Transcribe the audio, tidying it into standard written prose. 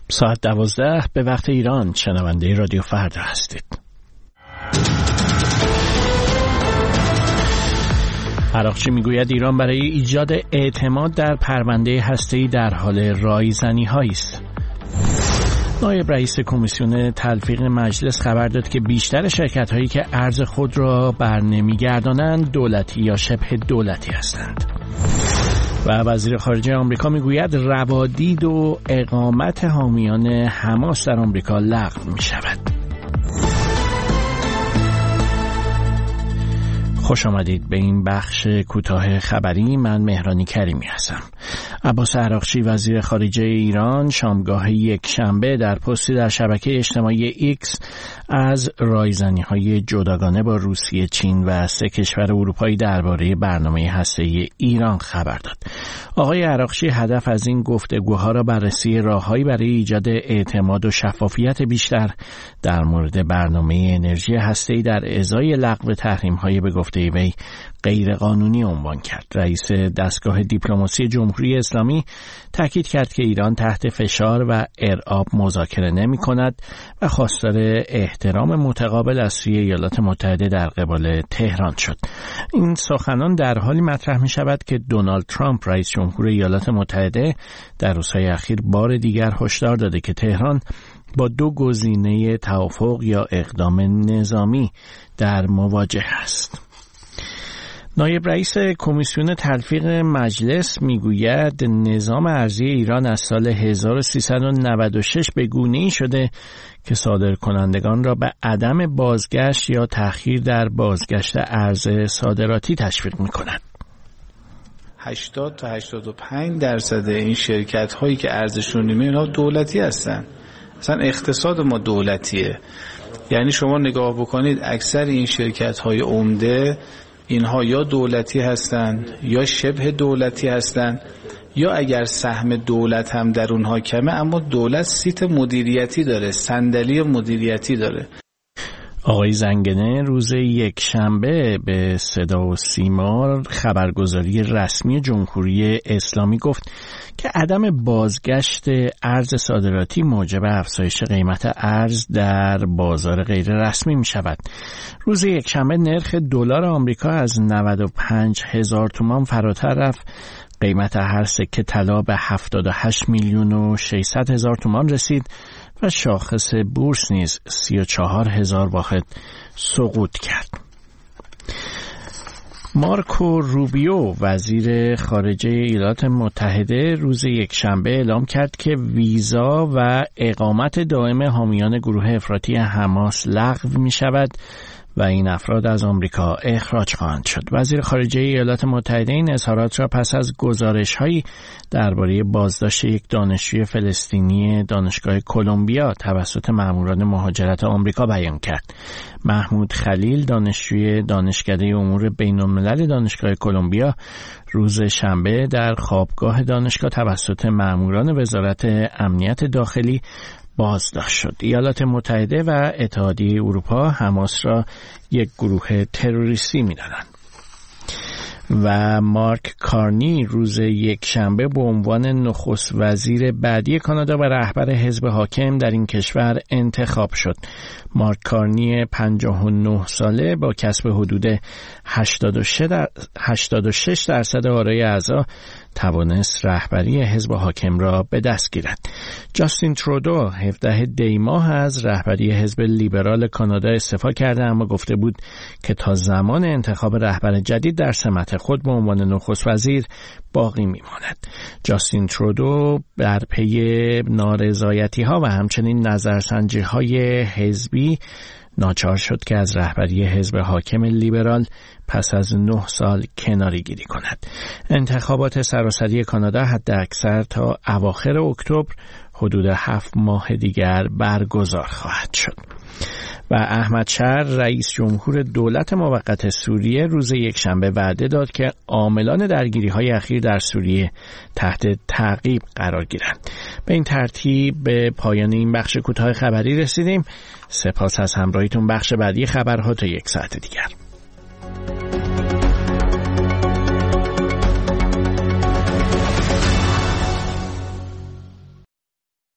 ساعت 12 به وقت ایران. شنونده رادیو فردا هستید. عراقچی میگوید ایران برای ایجاد اعتماد در پرونده هسته‌ای در حال رایزنی‌هایی است. نایب رئیس کمیسیون تلفیق مجلس خبر داد که بیشتر شرکت‌هایی که ارز خود را برنمیگردانند دولتی یا شبه دولتی هستند. و وزیر خارجه آمریکا میگوید روادید و اقامت حامیان حماس در آمریکا لغو می‌شود. خوش آمدید به این بخش کوتاه خبری. من مهرانی کریمی هستم. عباس عراقچی وزیر خارجه ایران شامگاه یکشنبه در پستی در شبکه اجتماعی ایکس از رایزنی‌های جداگانه با روسیه، چین و 3 کشور اروپایی درباره برنامه هسته‌ای ایران خبر داد. آقای عراقچی هدف از این گفتگوها را بررسی راه‌هایی برای ایجاد اعتماد و شفافیت بیشتر در مورد برنامه انرژی هسته‌ای در ازای لغو تحریم‌های به گفته وی غیر قانونی عنوان کرد. رئیس دستگاه دیپلماسی جمهوری اسلامی تاکید کرد که ایران تحت فشار و ارعاب مذاکره نمی‌کند و خواستار احترام متقابل از سوی ایالات متحده در قبال تهران شد. این سخنان در حالی مطرح می‌شود که دونالد ترامپ رئیس جمهور ایالات متحده در روزهای اخیر بار دیگر هشدار داده که تهران با 2 گزینه توافق یا اقدام نظامی در مواجهه است. نایب رئیس کمیسیون تلفیق مجلس میگوید نظام ارزی ایران از سال 1396 به گونه‌ای شده که صادرکنندگان را به عدم بازگشت یا تأخیر در بازگشت ارز صادراتی تشویق می‌کند. 80 تا 85% این شرکت هایی که ارزششون نیمه اینا دولتی هستن. اصلا اقتصاد ما دولتیه. یعنی شما نگاه بکنید اکثر این شرکت های عمده اینها یا دولتی هستند یا شبه دولتی هستند یا اگر سهم دولت هم در اونها کمه اما دولت سیت مدیریتی داره، صندلی مدیریتی داره. آقای زنگنه روز یکشنبه به صدا و سیما خبرگزاری رسمی جمهوری اسلامی گفت که عدم بازگشت ارز صادراتی موجب افزایش قیمت ارز در بازار غیر رسمی می شود. روز یکشنبه نرخ دلار آمریکا از 95,000 تومان فراتر رفت. قیمت هر سکه طلا به 78,600,000 تومان رسید و شاخص بورس نیز 34,000 واحد سقوط کرد. مارکو روبیو وزیر خارجه ایالات متحده روز یکشنبه اعلام کرد که ویزا و اقامت دائم حامیان گروه افراطی حماس لغو می شود و این افراد از آمریکا اخراج خواهند شد. وزیر خارجه ایالات متحده این اظهارات را پس از گزارش‌هایی درباره بازداشت یک دانشجوی فلسطینی دانشگاه کلمبیا توسط ماموران مهاجرت آمریکا بیان کرد. محمود خلیل دانشجوی دانشکده امور بین‌الملل دانشگاه کلمبیا روز شنبه در خوابگاه دانشگاه توسط ماموران وزارت امنیت داخلی بازداشت شد. ایالات متحده و اتحادیه اروپا حماس را یک گروه تروریستی می‌دانند. و مارک کارنی روز یکشنبه به عنوان نخست وزیر بعدی کانادا و رهبر حزب حاکم در این کشور انتخاب شد. مارک کارنی 59 ساله با کسب حدود 86% آرای اعضا توانست رهبری حزب حاکم را به دست گیرد. جاستین ترودو 17 دی ماه از رهبری حزب لیبرال کانادا استعفا کرده، اما گفته بود که تا زمان انتخاب رهبر جدید در سمت خود به عنوان نخست وزیر باقی میماند. جاستین ترودو در پی نارضایتی‌ها و همچنین نظرسنجی‌های حزبی ناچار شد که از رهبری حزب حاکم لیبرال پس از 9 سال کناری گیری کند. انتخابات سراسری کانادا حداکثر تا اواخر اکتبر حدود 7 ماه دیگر برگزار خواهد شد. و احمد شهر رئیس جمهور دولت موقت سوریه روز یکشنبه وعده داد که عاملان درگیری‌های اخیر در سوریه تحت تعقیب قرار گیرند. به این ترتیب به پایان این بخش کوتاه خبری رسیدیم. سپاس از همراهیتون. بخش بعدی خبرها تا 1 ساعت دیگر.